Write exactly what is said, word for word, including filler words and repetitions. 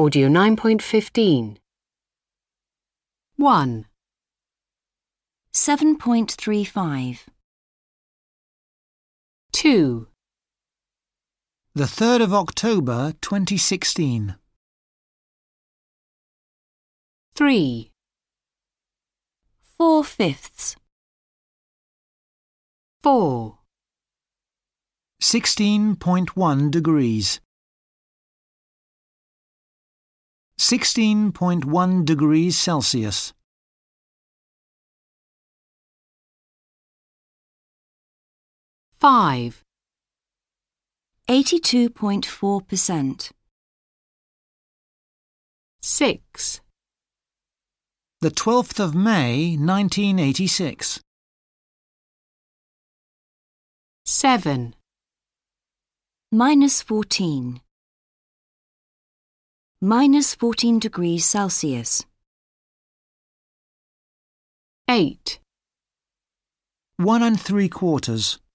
Audio nine point fifteen. one. seven point three five. two. The third of October twenty sixteen. three. Four fifths. four. sixteen point one degrees. sixteen point one degrees Celsius. five. Eighty-two point four percent. six. The twelfth of May nineteen eighty-six. seven. Minus fourteen. Minus fourteen degrees Celsius. eight. One and three quarters.